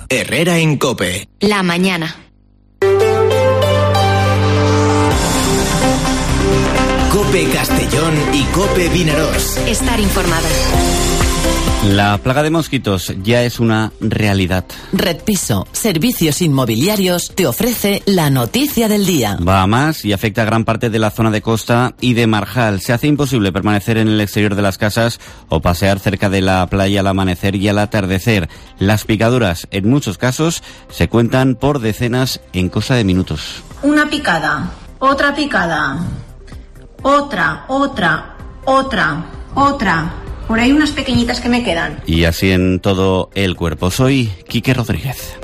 Herrera en COPE. La mañana. COPE Castellón y COPE Vinaròs. Estar informado. La plaga de mosquitos ya es una realidad. Red Piso, servicios inmobiliarios, te ofrece la noticia del día. Va a más y afecta a gran parte de la zona de costa y de Marjal. Se hace imposible permanecer en el exterior de las casas o pasear cerca de la playa al amanecer y al atardecer. Las picaduras, en muchos casos, se cuentan por decenas en cosa de minutos. Una picada, otra picada, otra. Por ahí unas pequeñitas que me quedan. Y así en todo el cuerpo. Soy Quique Rodríguez.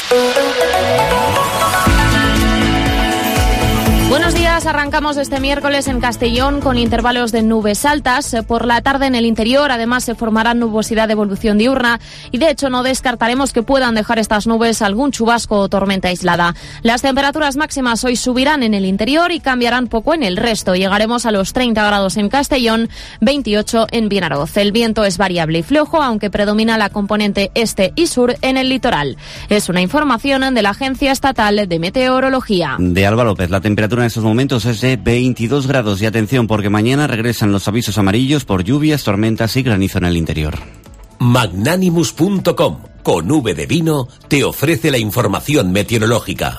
Buenos días, arrancamos este miércoles en Castellón con intervalos de nubes altas. Por la tarde en el interior, además, se formará nubosidad de evolución diurna y, de hecho, no descartaremos que puedan dejar estas nubes algún chubasco o tormenta aislada. Las temperaturas máximas hoy subirán en el interior y cambiarán poco en el resto. Llegaremos a los 30 grados en Castellón, 28 en Vinaròs. El viento es variable y flojo, aunque predomina la componente este y sur en el litoral. Es una información de la Agencia Estatal de Meteorología. De Alba López, la temperatura en estos momentos es de 22 grados y atención porque mañana regresan los avisos amarillos por lluvias, tormentas y granizo en el interior. Magnanimus.com, con V de vino, te ofrece la información meteorológica.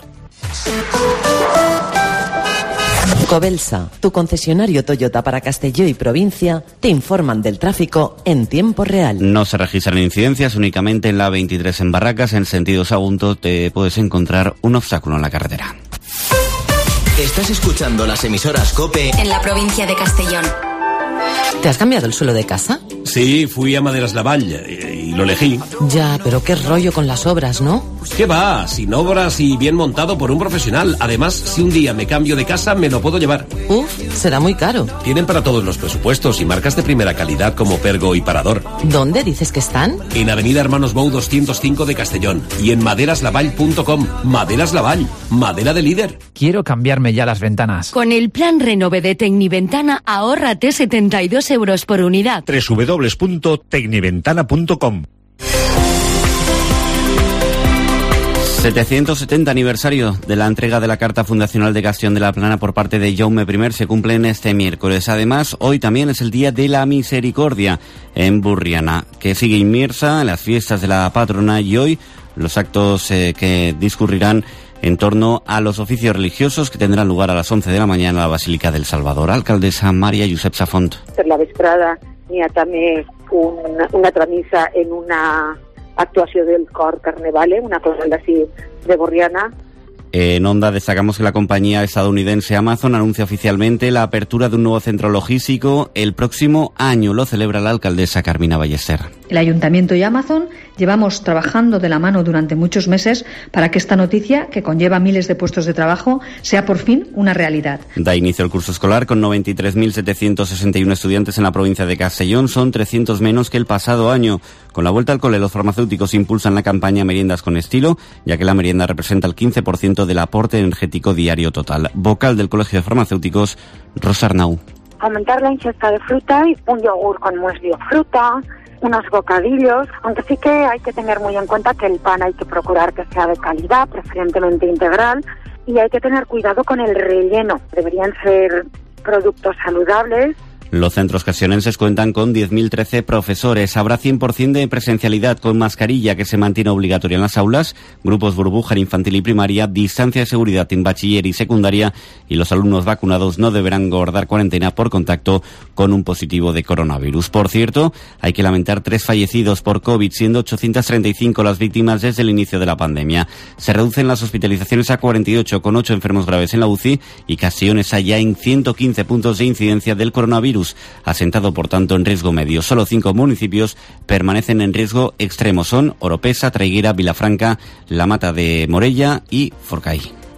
Cobelsa, tu concesionario Toyota para Castelló y provincia, te informan del tráfico en tiempo real. No se registran incidencias, únicamente en la 23 en Barracas, en sentido Sagunto, te puedes encontrar un obstáculo en la carretera. Estás escuchando las emisoras COPE en la provincia de Castellón. ¿Te has cambiado el suelo de casa? Sí, fui a Maderas Lavall y lo elegí. Ya, pero qué rollo con las obras, ¿no? ¿Qué va? Sin obras y bien montado por un profesional. Además, si un día me cambio de casa, me lo puedo llevar. Será muy caro. Tienen para todos los presupuestos y marcas de primera calidad como Pergo y Parador. ¿Dónde dices que están? En Avenida Hermanos Bou 205 de Castellón y en maderaslavall.com. Maderas Lavall, madera de líder. Quiero cambiarme ya las ventanas. Con el plan Renove de Tecniventana, ahórrate 72 euros por unidad. www.tecniventana.com. 770 aniversario de la entrega de la Carta Fundacional de Castellón de la Plana por parte de Jaume I se cumple en este miércoles. Además, hoy también es el Día de la Misericordia en Burriana, que sigue inmersa en las fiestas de la patrona y hoy los actos que discurrirán en torno a los oficios religiosos que tendrán lugar a las 11 de la mañana en la Basílica del Salvador. Alcaldesa María Josep Safont. Per la vesprada n'hi ha també una altra missa en una actuació del cor Carnevale, una coral d'ací de Borriana. En Onda destacamos que la compañía estadounidense Amazon anuncia oficialmente la apertura de un nuevo centro logístico el próximo año. Lo celebra la alcaldesa Carmina Ballester. El Ayuntamiento y Amazon llevamos trabajando de la mano durante muchos meses para que esta noticia, que conlleva miles de puestos de trabajo, sea por fin una realidad. Da inicio el curso escolar con 93.761 estudiantes en la provincia de Castellón. Son 300 menos que el pasado año. Con la vuelta al cole, los farmacéuticos impulsan la campaña Meriendas con Estilo, ya que la merienda representa el 15% del aporte energético diario total. Vocal del Colegio de Farmacéuticos, Rosa Arnau. Aumentar la ingesta de fruta y un yogur con musli o fruta, unos bocadillos, aunque sí que hay que tener muy en cuenta que el pan hay que procurar que sea de calidad, preferentemente integral, y hay que tener cuidado con el relleno. Deberían ser productos saludables. Los centros castellonenses cuentan con 10.013 profesores. Habrá 100% de presencialidad con mascarilla que se mantiene obligatoria en las aulas, grupos burbuja en infantil y primaria, distancia de seguridad en bachiller y secundaria y los alumnos vacunados no deberán guardar cuarentena por contacto con un positivo de coronavirus. Por cierto, hay que lamentar 3 fallecidos por COVID, siendo 835 las víctimas desde el inicio de la pandemia. Se reducen las hospitalizaciones a 48, con 8 enfermos graves en la UCI y Castellón está ya en 115 puntos de incidencia del coronavirus. Asentado, por tanto, en riesgo medio. Solo 5 municipios permanecen en riesgo extremo. Son Oropesa, Traiguera, Vilafranca, La Mata de Morella y Forcay.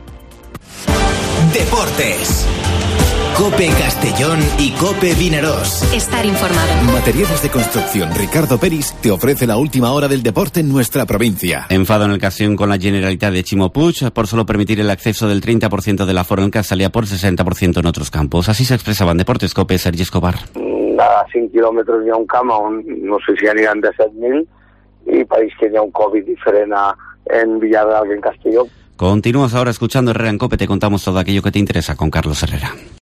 Deportes. COPE Castellón y COPE Vinaròs. Estar informado. Materiales de construcción Ricardo Peris te ofrece la última hora del deporte en nuestra provincia. Enfado en el Castellón con la Generalitat de Ximo Puig por solo permitir el acceso del 30% del aforo en Castellà por 60% en otros campos. Así se expresaba en Deportes COPE Sergi Escobar. A 5 quilòmetres hi ha un camp on no sé si aniran de 7.000 i pareix que hi ha un Covid diferent a en Villarreal que en Castellón. Continúas ahora escuchando Herrera en COPE, te contamos todo aquello que te interesa con Carlos Herrera.